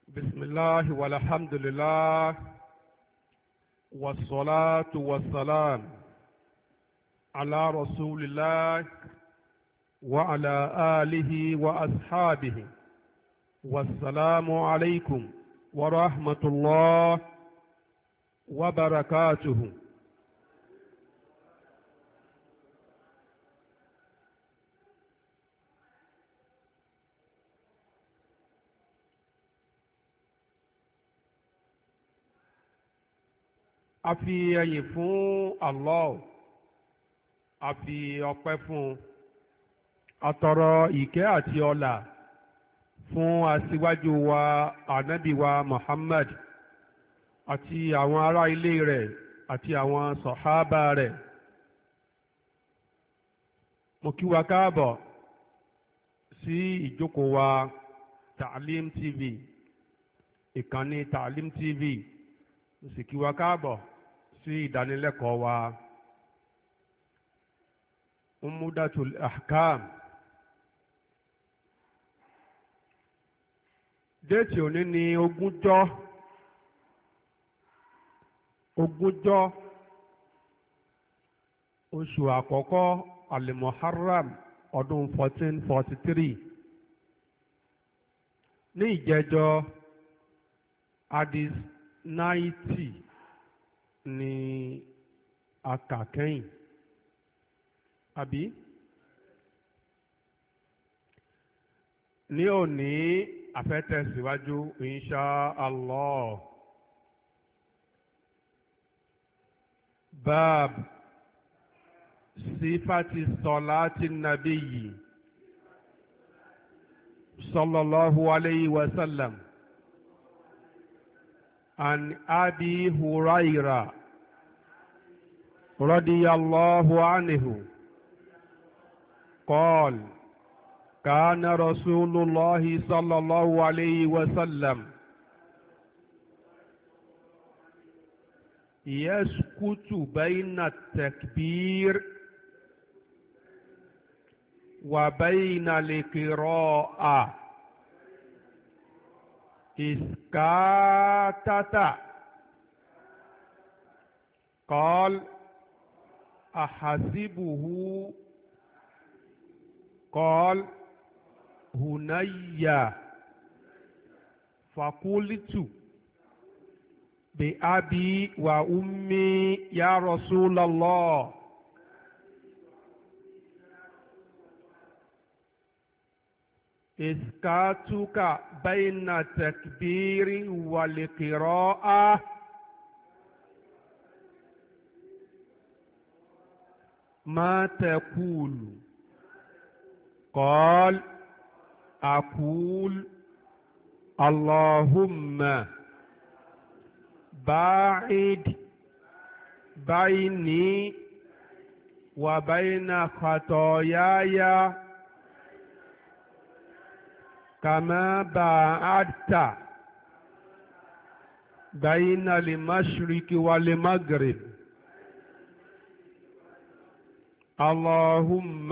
بسم الله والحمد لله والصلاة والسلام على رسول الله وعلى آله وأصحابه والسلام عليكم ورحمة الله وبركاته. A fi ẹyìn fún Allah, a fi ọpẹ́ fún atọrọ ìkẹ́ àti ọlà fún aṣíwájú wa ànábì wa Muhammad àti àwọn ará ilé rẹ̀ àti àwọn sọ̀hábà rẹ̀. Mo kí wa káàbọ̀ sí ìjókòó wa Taalim TV, ìkànnì Taalim TV. Mo sì kí wa káàbọ̀ sí ìdánilẹ́kọ̀ọ́ wa Umdatul Ahkam. Déètì òní ni ogúnjọ́ oṣù àkọ́kọ́ Al-Muharram ọdún 1443. Ní ìjẹjọ́ hadith 90 ni a kà kẹ́yìn, àbí? Ní òní a fẹ́ tẹ̀síwájú insha Allah. Bab sifati salati nabiyyi sallallahu alayhi wa sallam. عن أبي هريرة رضي الله عنه قال كان رسول الله صلى الله عليه وسلم يسكت بين التكبير وبين القراءة إسكاتة. قال أحسبه قال هنيا فقلت بأبي وأمي يا رسول الله إسكاتك بين التكبير والقراءة ما تقول؟ قال أقول اللهم باعد بيني وبين خطاياي كما باعدت بين المشرق والمغرب. اللهم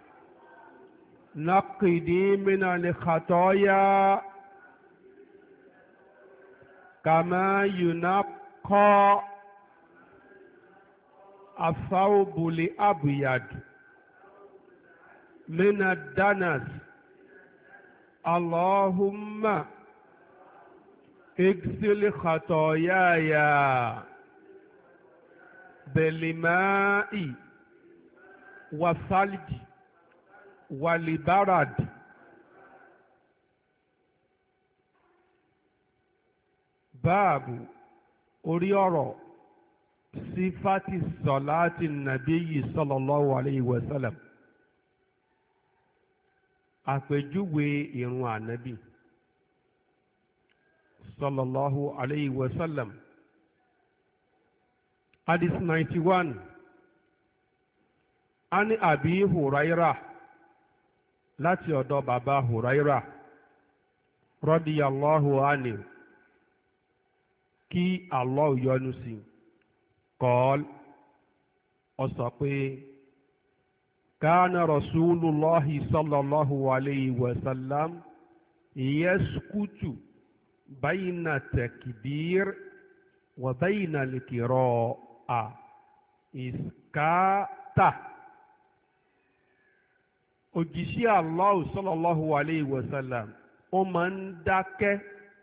نقني من الخطايا كما ينقى الثوب الأبيض من الدنس. اللهم اغسل خطاياي بالماء والثلج والبرد. باب orí ọ̀rọ̀ sífàtì sọ̀láàtì nàbíyì sallallahu alayhi wa sallam. Àpèjúwe ìrun ànábì sallallahu alayhi wa sallam. Hadith 91. Ani Abi Huraira, láti ọ̀dọ̀ bàbá Huraira radiyallahu anhu, kí Allah yọ́nú sí. Qal, ó sọ pé kana rasulullahi sallallahu alayhi wa sallam yaskutu bayna takbir wa bayna al-qira'a iskata. Òjíṣẹ́ Allah sallallahu alayhi wa sallam ó máa ń dákẹ́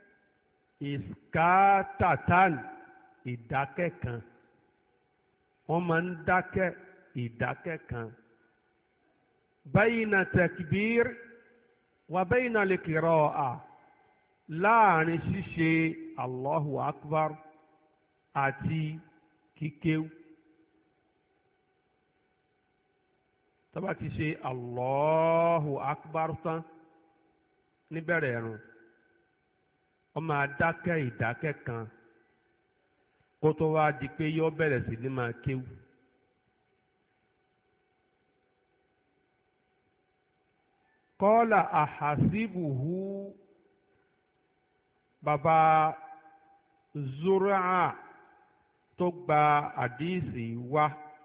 iskatatan, ìdákẹ́ kan. Wọ́n máa ń dákẹ́ ìdákẹ́ kan. Bayna takbir wa bayna al-qira'a, láàrin ṣíṣe Allahu akbar àti kíkéwú. Tó bá ti ṣe Allahu akbar tán níbẹ̀rẹ̀ ẹ̀rùn, ó máa dákẹ́ ìdákẹ́ kan kó tó wá di pé yóò bẹ̀rẹ̀ sí ní máa kéwú. Kọ́lá àhàsíbùhù, bàbá Zur'a tó gba àdíìsì wá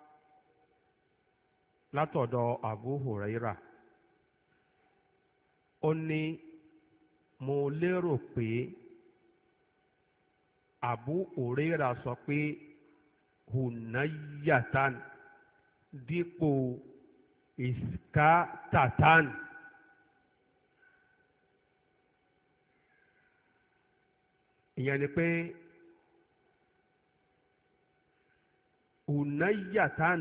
látọ̀dọ̀ Abu Huraira, ó ní mo lérò pé Abu Huraira sọ pé hunayatan dípò iskatatan. Ìyẹn ni pé hunayatan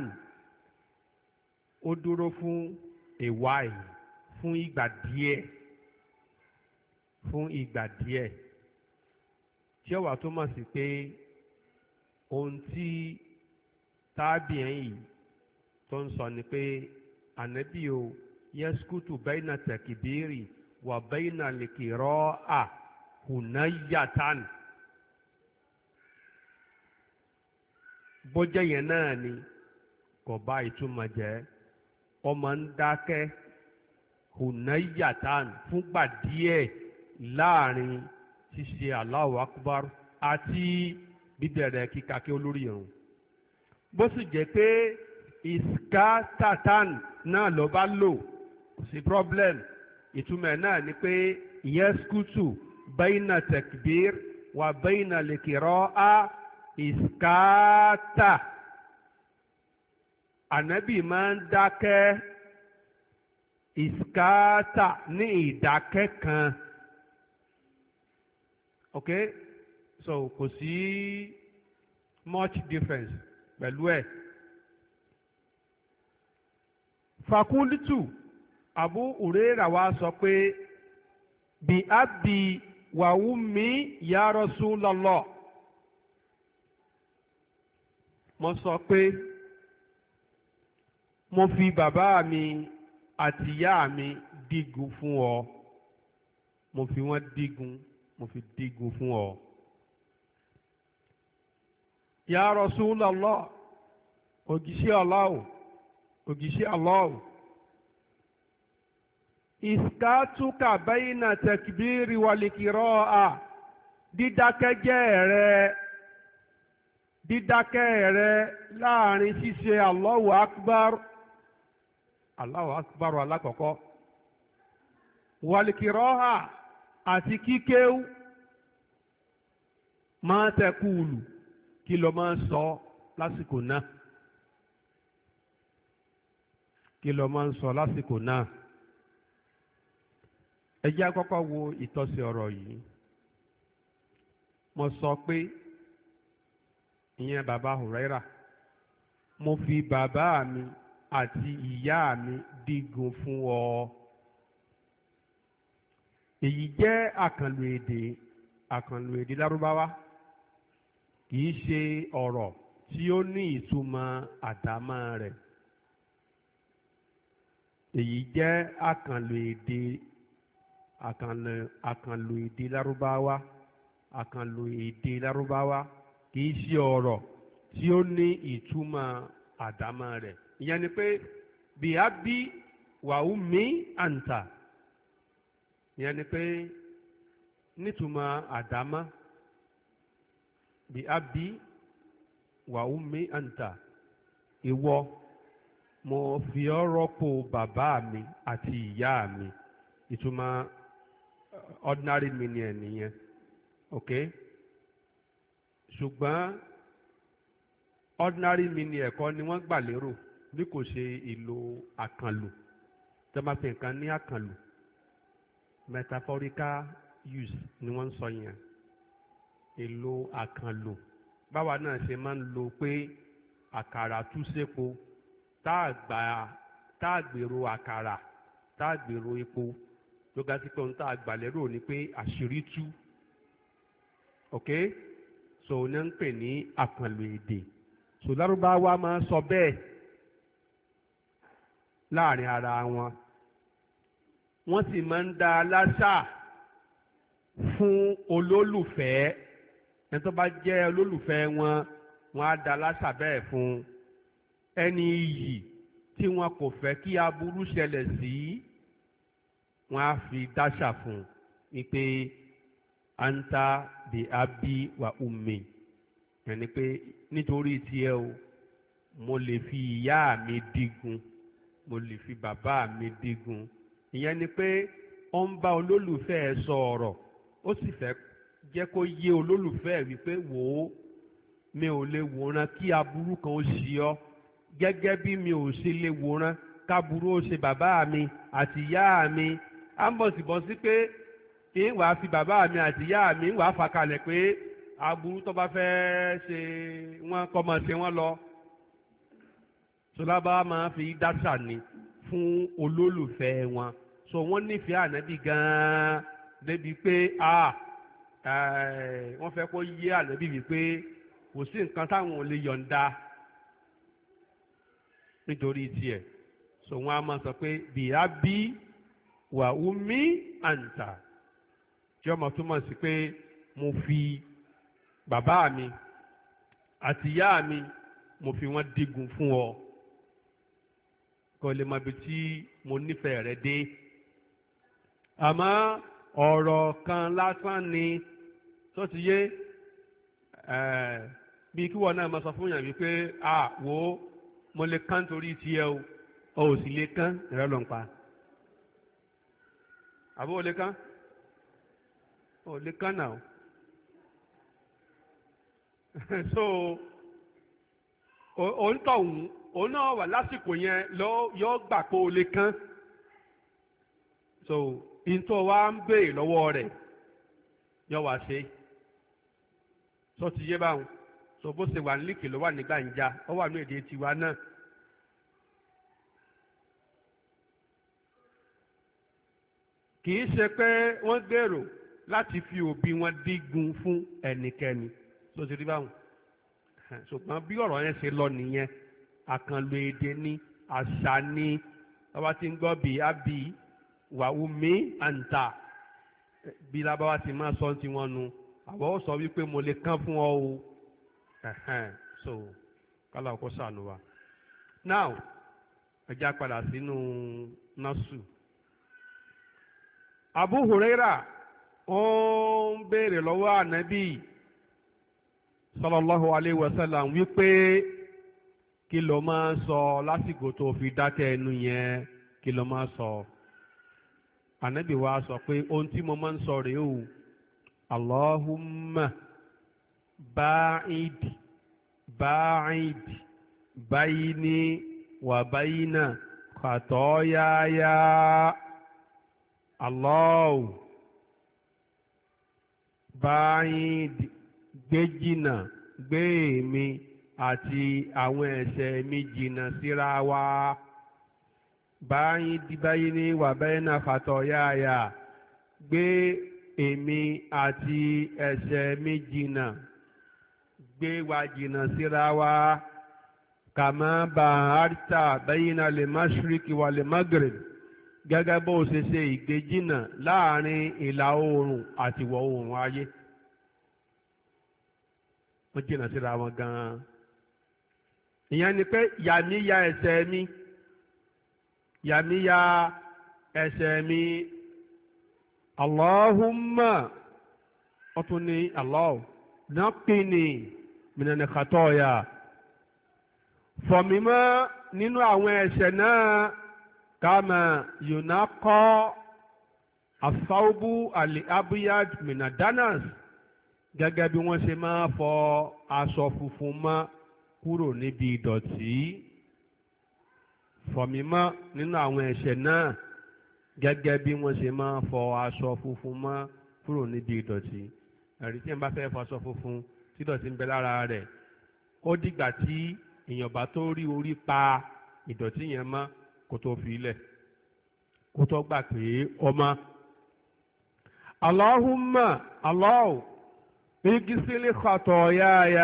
ó dúró fún a while, fún ìgbà díẹ̀, fún ìgbà díẹ̀, tí ó wà túmọ̀ sí pé ohun tí tábìín yìí tó ń sọ ni pé ànábì o yẹ́sùkútù bayna takibiri wà bayna al-qira'a hunayatan. Bójẹ́ yẹn náà ni kò bá ìtumọ̀ jẹ́, ọmọ ń dákẹ́ hunayatan fúngbà díẹ̀ láàrin ṣíṣe Allahu akbar àti bíbẹ̀rẹ̀ kíkàkẹ́ olórí ìrun. Bó sì jẹ́ pé iskatatan náà ló bá lò, kò sí problem. Ìtumọ̀ náà ni pé yẹ́sùkútù bayna takbir wa bayna al-qira'a iskata. Ànábì máa ń dákẹ́ iskata ní ìdákẹ́ kan. Okay, so kò sí much difference pẹ̀lú ẹ̀. Fakulitu Abu Huraira wa sọ pé bí abi wa ummi ya Rasulallah, mo sọ pé mo fi bàbá mi àti ìyá mi dígun fún ọ, mo fi wọ́n dígun, mo fi dígun fún ọ. Ya Rasulallah, òjíṣẹ́ Allah, òjíṣẹ́ Allah, iskatuka bayna takbiri wal qira'a, dídákẹ́jẹ́ rẹ láàrin ṣíṣe Allahu akbar, Allahu akbar alákọ̀ọ́kọ́, wal qira'a àti kíkéwú, máa tẹkùlù, kí ló máa ń sọ lásìkò náà, kí ló máa ń sọ lásìkò náà. Ẹ jẹ́ àkọ́kọ́ wo ìtọ́sí ọ̀rọ̀ yìí. Mo sọ pé ìyẹn bàbá Huraira, mo fi bàbá mi àti ìyá mi dígun fún ọ. Èyí jẹ́ àkànlò èdè Lárúbáwá, kìí ṣe ọ̀rọ̀ tí ó ní ìtumọ̀ àdámọ́ rẹ̀. Èyí jẹ́ àkànlò èdè Lárúbáwá, àkànlò èdè Lárúbáwá, kìí ṣe ọ̀rọ̀ tí ó ní ìtumọ̀ àdámọ́ rẹ̀. Ìyẹn ni pé bí abi wa ummi anta, ìyẹn ni pé nítumọ̀ àdámọ́, bí abi wa ummi anta, ìwọ mo fi ọ́ rọ́pò bàbá mi àti ìyá mi. Ìtumọ̀ ordinary meaning ẹ̀ nìyẹn. ok ṣùgbọ́n ordinary meaning ẹ̀kọ́ ni wọ́n gbà lérò bí kò ṣe ìlò àkànlò tí wọ́n bá fi nǹkan ní àkànlò metaphorical use ni wọ́n ń sọ yẹn ìlò àkànlò báwa náà ṣe máa ń lo pé àkàrà tú sépo tá a gbèrò àkàrà tá a gbèrò epo tó ga sí pé ohun tá a gbà lérò ni pé àṣírí tú ok so ní ń pè ní àkànlò èdè so lárúbáwá máa ń sọ bẹ́ẹ̀ láàrin ara wọn wọ́n sì máa ń dá láṣà fún olólùfẹ́ ẹni tó bá jẹ́ olólùfẹ́ wọn wọ́n á dá láṣà bẹ́ẹ̀ fún ẹni iyì tí wọn kò fẹ́ kí aburú ṣẹlẹ̀ sí wọ́n á fi dáṣà fún ni pé anta bi abi wa ummi ẹni pé nítorí tiẹ̀ o mo lè fi ìyá mi dígun mo lè fi bàbá mi dígun ìyẹn ni pé ó ń bá olólùfẹ́ ẹ sọ ọ̀rọ̀ ó sì fẹ́ jẹ́ kó yé olólùfẹ́ ẹ wípé wò ó mi ò lè wòran kí aburú kan ó ṣe ọ́ gẹ́gẹ́ bí mi ò ṣe lè wòran káburú ó ṣe bàbá mi àti ìyá mi á ń bọ̀sibọ́sí pé ń wàá fi bàbá mi àti ìyá mi ń wàá fà kalẹ̀ pé aburú tó bá fẹ́ ṣe wọ́n kọ́ mọ̀ ṣe wọ́n lọ sọlábà máa fi dáṣà ni fún olólùfẹ́ wọn so wọ́n nífẹ̀ẹ́ ànábì gan-an débi pé wọ́n fẹ́ kó yé ànábì wípé kò sí nǹkan táwọn ò lè yọ̀ǹda nítorí tiẹ̀ so wọ́n á máa sọ pé bìyà bí wà umi àǹtà tí ọmọ túmọ̀ sí pé mo fi bàbá mi àti ìyá mi mo fi wọ́n dígun fún ọ kó lè mọ ibi tí mo nífẹ̀ẹ́ rẹ dé àmọ́ ọ̀rọ̀ kan lásán ni tó ti yé bí kí wọ́n náà máa sọ fún yàn wípé wò ó mo lè kán torí tiẹ̀ o ò sì lè kán ìrẹ́ ló ń pa àbó o lè kán o lè kán náà so òǹtọ̀hún òun náà wà lásìkò yẹn yóò gbà pé o lè kán so ìtọ́ wa ń béè lọ́wọ́ rẹ̀ yóò wá ṣe so ti yé báwọn so bó ṣe wà nílìkì ló wà ní gbàǹjà ó wà ní èdè tiwa náà. kì í ṣe pé wọ́n gbèrò láti fi òbí wọn dígun fún ẹnikẹ́ni so ti rí báwọn ṣùgbọ́n bí ọ̀rọ̀ yẹn ṣe lọ nìyẹn àkànlò èdè ní àṣà ní bàbá tí ń gbọ́ bí ábí wàhùnmí àǹtà bí lábáwá ti máa sọ ti wọn nu àbọ̀ ó sọ wípé mo lè kán fún ọ o so kálá ọkọ sànù wa now ẹjá padà sínú násù Abu Huraira ó ń béèrè lọ́wọ́ ànábì sallallahu alayhi wa sallam wípé kí ló máa ń sọ lásìkò tó fi dákẹ́ ẹnu yẹn kí ló máa sọ ànábì wa sọ pé ohun tí mo máa ń sọ rèé o Allahumma ba'id bayni wa bayna khatoyaya Allah ba'id gbé jìnnà gbé èmi àti àwọn ẹ̀ṣẹ̀ mi jìnnà síra wa bayni wa bayna khatoyaya gbé èmi àti ẹ̀ṣẹ̀ mi jìnnà gbé wa jìnnà síra wa kàmá ba'adta bayna al-mashriqi wal-maghrib gẹ́gẹ́ bó ṣe ṣe ìgbéjìnnà láàrin ìlà oòrùn àti ìwọ̀ oòrùn ayé wọ́n jìnnà síra wọn gan-an ìyẹn ni pé yàmí ya ẹ̀ṣẹ̀ mi yàmí ya ẹ̀ṣẹ̀ mi Allahumma ọtún ní Allah naqini minal khatoya fọ̀mímọ́ nínú àwọn ẹ̀ṣẹ̀ náà kama yunaqqa as-sawbu al-abyad minad danas gẹ́gẹ́ bí wọ́n ṣe máa fọ aṣọ funfun mọ́ kúrò níbi ìdọ̀tí. Fọ̀ mí mọ́ nínú àwọn ẹ̀ṣẹ̀ náà gẹ́gẹ́ bí wọ́n ṣe máa fọ aṣọ funfun mọ́ kúrò níbi ìdọ̀tí. Ẹ̀rí tí wọ́n bá fẹ́ fọ aṣọ funfun tí ìdọ̀tí ń bẹ lára rẹ̀, ó dìgbà tí èèyàn bá tó rí orí pa ìdọ̀tí yẹn mọ́ kó tó fi ilẹ̀, kó tó gbà pé ó mọ́. Allahumma Allahu igisili khatoyaya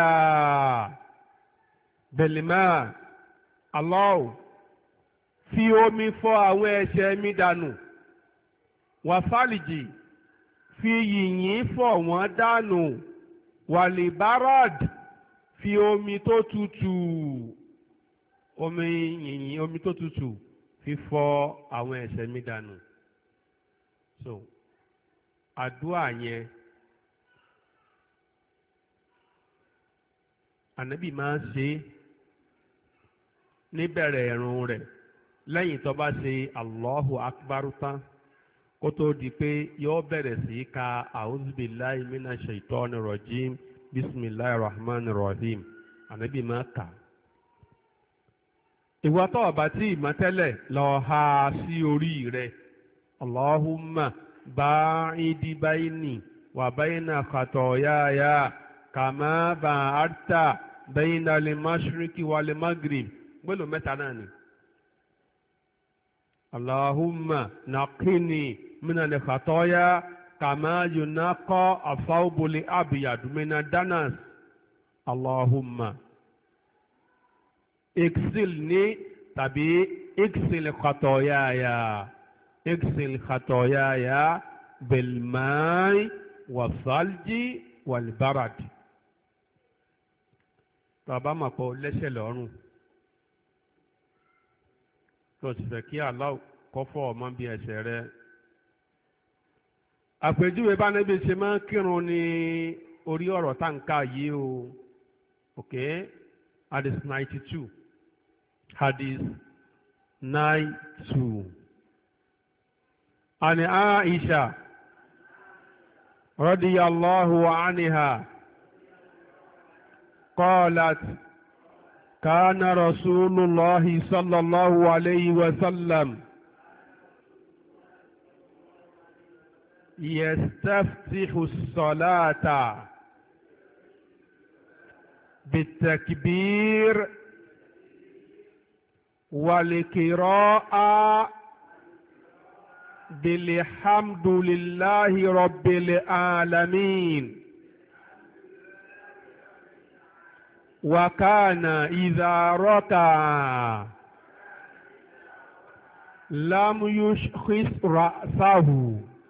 bilma. Allahu fi omi fọ àwọn ẹ̀ṣẹ̀ mi dànù. Wàfálìjì fi yìnyín fọ̀ wọ́n dànù. Wàlìbáràd fi omi tó tutù, omi yìnyín, omi tó tutù fi fọ àwọn ẹ̀ṣẹ̀ mi dànù. So àdúrà yẹn ànábì máa ń ṣe níbẹ̀rẹ̀ ìrun rẹ̀ lẹ́yìn tó bá ṣe Allahu Akbar tán kó tó di pé yóò bẹ̀rẹ̀ sí ka auzubillahi minash shaitani rajim bismillahir rahmanir rahim. Ànábì máa kà. Ìwọ tó bá tí ìmọ̀ tẹ́lẹ̀ lọ ha sí orí rẹ̀. Allahumma ba'idi bayni wa bayna khatoyaya kama ba'adta bayna al-mashriqi wal-maghrib. Gbọ́dọ̀ mẹ́ta náà ni. Allahumma naqini minal khatoya kama yunaqqa athawbul abyad minad danas. Allahumma iksilni tàbí iksil khatoyaya, iksil khatoyaya bilmai wasalji walbarad. Bàbá mà pọ̀ lẹ́sẹ̀ lọ́rùn tó sì fẹ́ kí Allah kó fọ̀ ọ́ mọ́ bí ẹ̀ṣẹ̀ rẹ. Àpèjúwe bá níbi ṣe máa ń kírun ní orí ọ̀rọ̀ táǹkà yìí o. Okay, hadith 92. Hadith 92. Ani Aisha radiyallahu anha qalat kana Rasulullah sallallahu alayhi wa sallam yastaftihu as-salata bit-takbir wal-qira'a bilhamdulillahi rabbil alamin. Wa kana idha raka'a lam yushkhis ra'sahu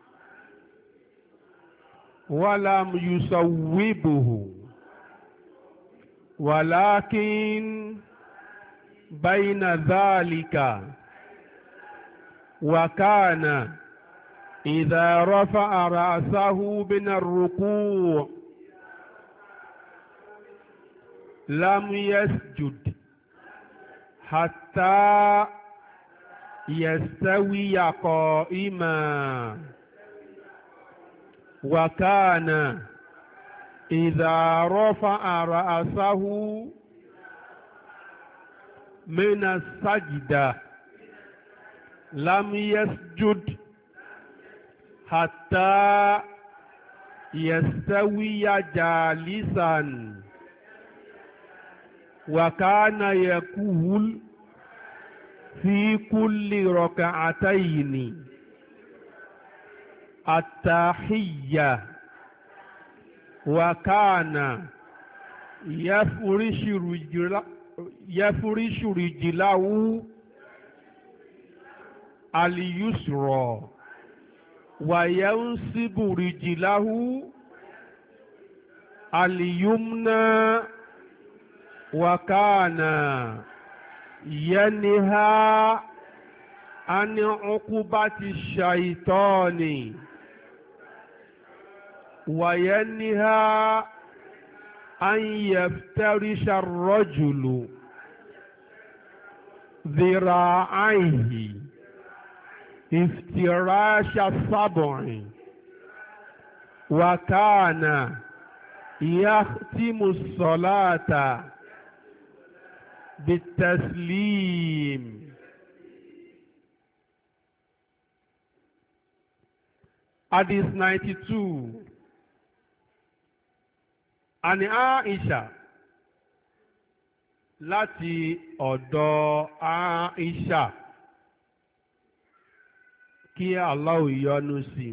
wa lam yusawwibuhu walakin bayna dhalika. Wa kana idha rafa'a ra'sahu min ar-ruku' lam yasjud hatta yastawiya qa'iman. Wa kana idha rafa'a ra'sahu min as-sajda lam yasjud hatta yastawiya jalisan. Wa kana yaqul fi kulli rak'atayni at-tahiyya. Wa kana yafrishu rijlahu al-yusra wa yansibu rijlahu al-yumna. Wa kana yanha an uqubati shaitani wa yanha an yaftarisha ar-rajulu dhira'aihi iftirasha sab'i. Wa kana يختم الصلاة بالتسليم. Hadith 92. Ani Aisha, láti ọ̀dọ̀ Aisha, kí Allah yọ́nú sí,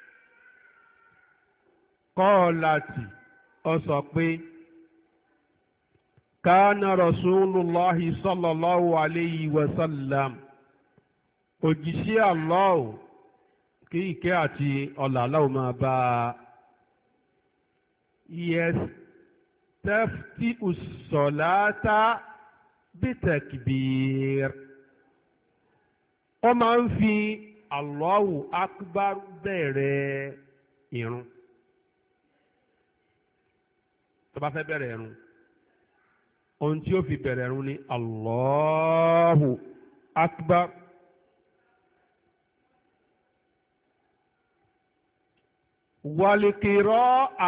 kọ́ọ̀láti ó sọ pé kánà rasulullahi sallallahu alayhi wa sallam, òjíṣẹ́ Allah, kí ìkẹ́ àti ọlá Allah máa bá yastafti us-salata bitakbir, ó máa ń fi Allahu akbar bẹ̀rẹ̀ ìrun. Tó bá fẹ́ bẹ̀rẹ̀ ìrun, ohun tí ó fi bẹ̀rẹ̀ ìrun ni Allahu akbar. Wàlìkìrọ́ à,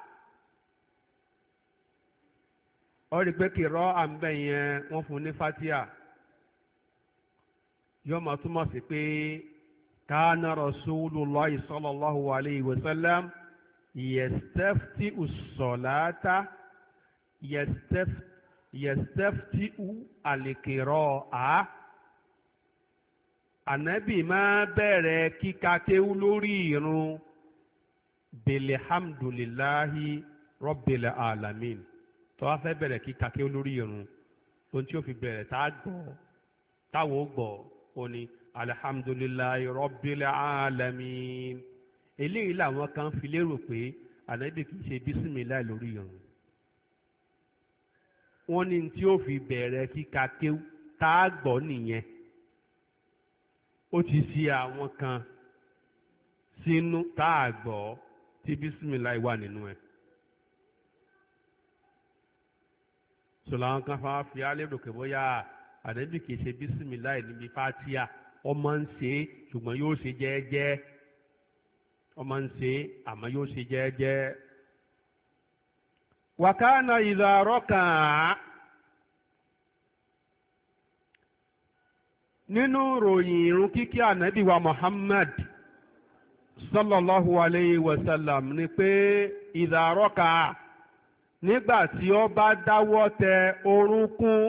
ó rí pé kìrọ́ à ń bẹ̀ yẹn wọ́n fún ní fatia, yóò máa túmọ̀ sí pé kánà Rasulullahi sallallahu alayhi wa sallam yastafti us-salata, yastafti al-qira'a, ànábì máa bẹ̀rẹ̀ kíka kéwú lórí ìrun bilhamdulillahi rabbil alamin. tó wá fẹ́ bẹ̀rẹ̀ kíka kéwú lórí ìrun, ohun tí ó fi bẹ̀rẹ̀ táwọn ó gbọ́ ó ní alhamdulillahi rabbil alamin. Eléyìí làwọn kan fi lérò pé ànábì kìí ṣe bísímìláì lórí ìrun. Wọ́n ní tí ó fi bẹ̀rẹ̀ kíka kéwú tá a gbọ́ nìyẹn. Ó ti ṣì àwọn kan sínú tá a gbọ́ tí bísímìláì wà nínú ẹ̀. Sọ̀rọ̀ àwọn kan fáwọn fi á lérò pé bóyá ànábì kìí ṣe bísímìláì níbi fátíà, ọmọ ń ṣe ṣùgbọ́n yóò ṣe jẹ́ẹ́jẹ́. Ọmọ ń ṣe àmọ́ yóò ṣe jẹ́ẹ́jẹ́. Wàkánà idha raka'a, nínú ròyìn ìrun kíkí ànábì wa Muhammad sallallahu alayhi wa sallam ni pé idha raka'a, nígbà tí ó bá dáwọ́ tẹ orúnkún,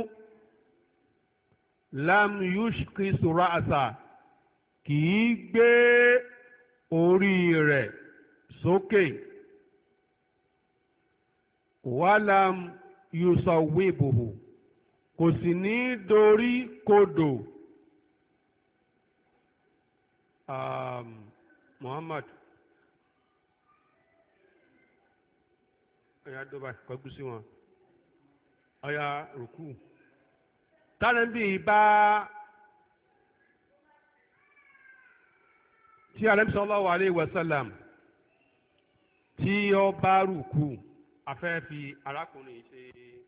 lam yushkhis ra'sa, kì í gbé orí rẹ̀ sókè, wàlám yusawwibuhu, kò sì ní dorí kodò. Muhammad, ọ̀yà dọ́bà kọjú sí wọn, ọ̀yà rùkú. Tánàbí bá tí Ànábì sallallahu alayhi wa sallam tí ó bá rùkú, a fẹ́ fi arákùnrin ṣe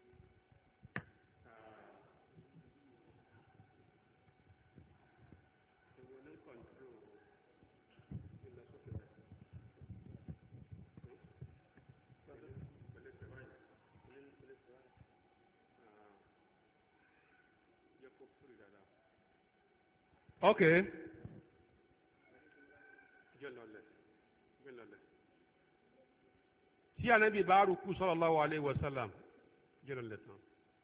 okay. Tí Ànábì bá rùkú sallallahu alayhi wa sallam jẹ́rọ lẹ́tàn.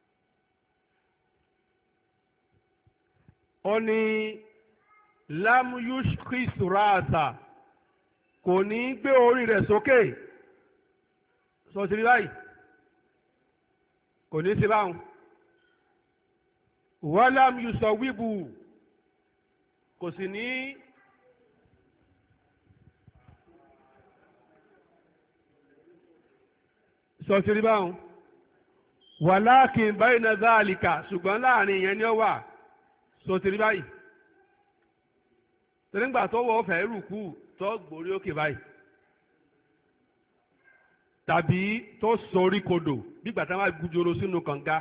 Ó ní lam yushkhis ra'sa, kò ní gbé orí rẹ̀ sókè. Sọ sí báyìí, kò ní sí báhùn. Walam yusawwibu, kò sì ní sọ̀tìrì báwọn. Walakin bayna dhalika, ṣùgbọ́n láàrin ìyẹn ni ó wà. Sọ̀tìrì báyìí, tẹ̀léǹgbà tó wọ́ fẹ́ rùkú tó gbórí òkè báyìí, tàbí tó sorí kodò bígbà táwọn agbújoro sínú kànga,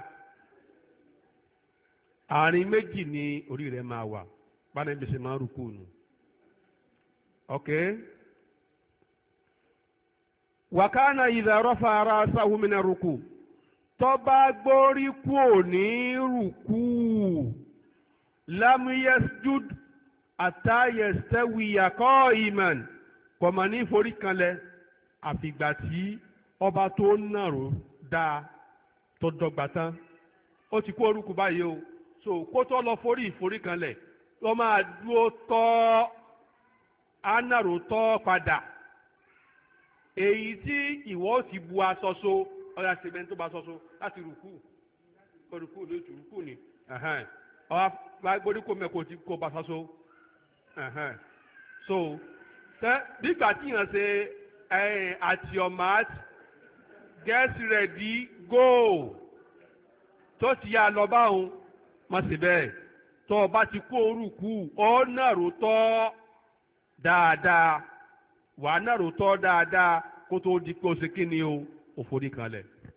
àárín méjì ni orí rẹ̀ máa wà. Báni bí ṣe máa ń rúkú nù. Ok. wàkánà idha rafa ra'sahu mina rúkú tó bá gbórí kúò ní rúkú lam yasjud hatta yastawiya qa'iman kò mà ní forí kanlẹ̀ àfìgbà tí ọba tó nàró dáa tó dọ́gba tán ó ti kó orúkú báyìí o so kó tó lọ forí ìforí kanlẹ̀ lọ́ máa dúró tọ́ ánàró tọ́ padà èyí tí ìwọ ti bu aṣọ so ọ̀yà sèmẹ́ntì tó bá aṣọ so láti rùkú rùkú ló tù rùkú ni ọ̀yà gbóríkó mẹ́kọ̀ọ́ tí kò bá aṣọ so so nígbà tí yàn ṣe at your mat get ready go tó ti yá lọ báwọn má ṣe bẹ́ẹ̀ tó o bá ti kó orúkú ọ nàró tọ́ dáadáa wà á nàró tọ́ dáadáa kó tó di pé o ṣe kí ni o ò forí kanlẹ̀.